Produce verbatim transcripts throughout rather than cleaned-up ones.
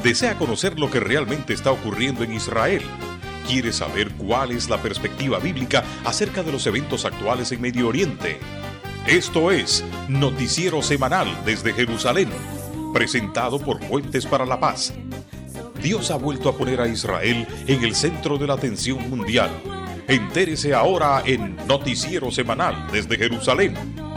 ¿Desea conocer lo que realmente está ocurriendo en Israel? ¿Quiere saber cuál es la perspectiva bíblica acerca de los eventos actuales en Medio Oriente? Esto es Noticiero Semanal desde Jerusalén, presentado por Puentes para la Paz. Dios ha vuelto a poner a Israel en el centro de la atención mundial. Entérese ahora en Noticiero Semanal desde Jerusalén.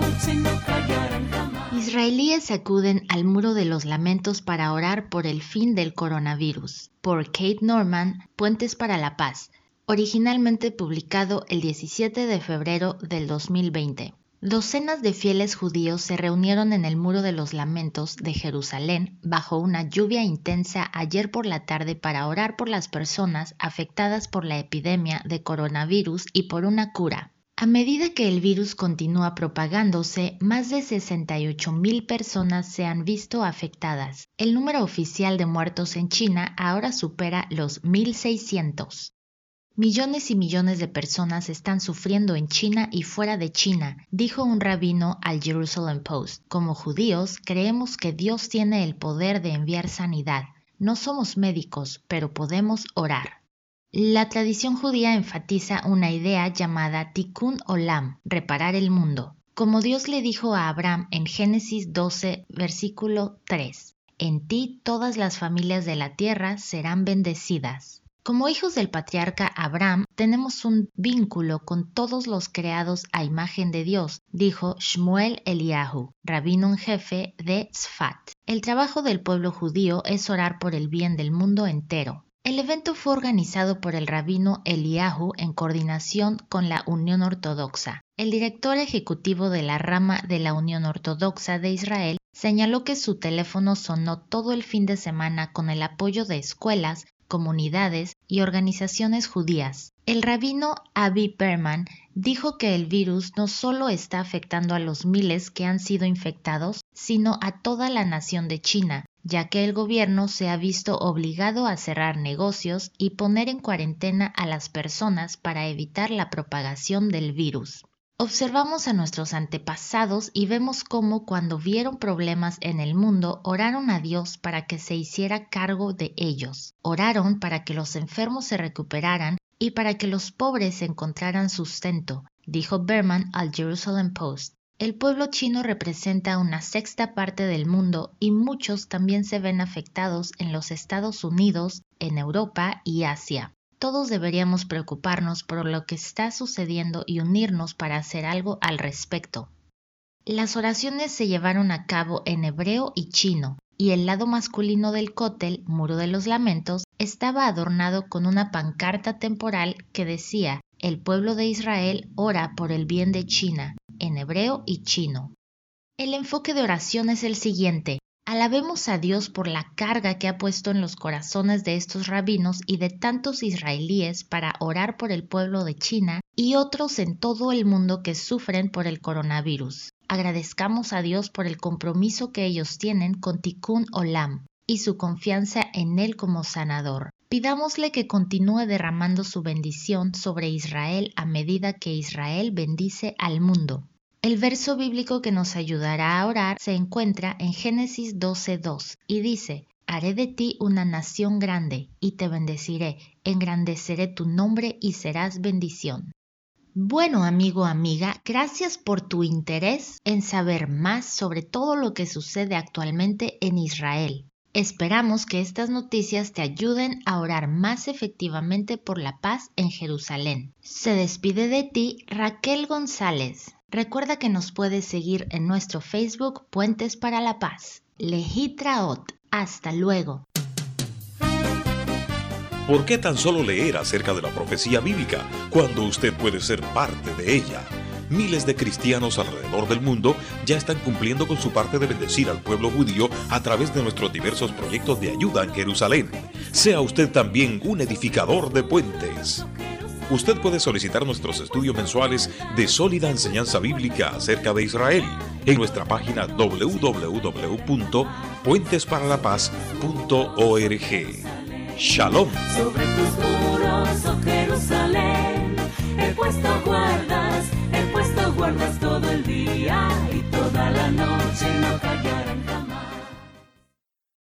Israelíes acuden al Muro de los Lamentos para orar por el fin del coronavirus. Por Kate Norman, Puentes para la Paz. Originalmente publicado el diecisiete de febrero del dos mil veinte. Docenas de fieles judíos se reunieron en el Muro de los Lamentos de Jerusalén bajo una lluvia intensa ayer por la tarde para orar por las personas afectadas por la epidemia de coronavirus y por una cura. A medida que el virus continúa propagándose, más de sesenta y ocho mil personas se han visto afectadas. El número oficial de muertos en China ahora supera los mil seiscientos. Millones y millones de personas están sufriendo en China y fuera de China, dijo un rabino al Jerusalem Post. Como judíos, creemos que Dios tiene el poder de enviar sanidad. No somos médicos, pero podemos orar. La tradición judía enfatiza una idea llamada Tikkun Olam, reparar el mundo. Como Dios le dijo a Abraham en Génesis doce, versículo tres, en ti todas las familias de la tierra serán bendecidas. Como hijos del patriarca Abraham, tenemos un vínculo con todos los creados a imagen de Dios, dijo Shmuel Eliyahu, rabino en jefe de Tzfat. El trabajo del pueblo judío es orar por el bien del mundo entero. El evento fue organizado por el rabino Eliyahu en coordinación con la Unión Ortodoxa. El director ejecutivo de la rama de la Unión Ortodoxa de Israel señaló que su teléfono sonó todo el fin de semana con el apoyo de escuelas, comunidades y organizaciones judías. El rabino Avi Berman dijo que el virus no solo está afectando a los miles que han sido infectados, sino a toda la nación de China, ya que el gobierno se ha visto obligado a cerrar negocios y poner en cuarentena a las personas para evitar la propagación del virus. Observamos a nuestros antepasados y vemos cómo cuando vieron problemas en el mundo, oraron a Dios para que se hiciera cargo de ellos. Oraron para que los enfermos se recuperaran y para que los pobres encontraran sustento, dijo Berman al Jerusalem Post. El pueblo chino representa una sexta parte del mundo y muchos también se ven afectados en los Estados Unidos, en Europa y Asia. Todos deberíamos preocuparnos por lo que está sucediendo y unirnos para hacer algo al respecto. Las oraciones se llevaron a cabo en hebreo y chino, y el lado masculino del cótel, Muro de los Lamentos, estaba adornado con una pancarta temporal que decía: el pueblo de Israel ora por el bien de China, en hebreo y chino. El enfoque de oración es el siguiente: alabemos a Dios por la carga que ha puesto en los corazones de estos rabinos y de tantos israelíes para orar por el pueblo de China y otros en todo el mundo que sufren por el coronavirus. Agradezcamos a Dios por el compromiso que ellos tienen con Tikkun Olam y su confianza en Él como sanador. Pidámosle que continúe derramando su bendición sobre Israel a medida que Israel bendice al mundo. El verso bíblico que nos ayudará a orar se encuentra en Génesis doce dos y dice: haré de ti una nación grande y te bendeciré, engrandeceré tu nombre y serás bendición. Bueno, amigo, amiga, gracias por tu interés en saber más sobre todo lo que sucede actualmente en Israel. Esperamos que estas noticias te ayuden a orar más efectivamente por la paz en Jerusalén. Se despide de ti Raquel González. Recuerda que nos puedes seguir en nuestro Facebook Puentes para la Paz. Lehitraot. Hasta luego. ¿Por qué tan solo leer acerca de la profecía bíblica cuando usted puede ser parte de ella? Miles de cristianos alrededor del mundo ya están cumpliendo con su parte de bendecir al pueblo judío a través de nuestros diversos proyectos de ayuda en Jerusalén. Sea usted también un edificador de puentes. Usted puede solicitar nuestros estudios mensuales de sólida enseñanza bíblica acerca de Israel en nuestra página doble u doble u doble u punto puentes para la paz punto org. Shalom. Sobre tus muros, oh Jerusalén, he puesto guardas, he puesto guardas todo el día y toda la noche, no callarán jamás.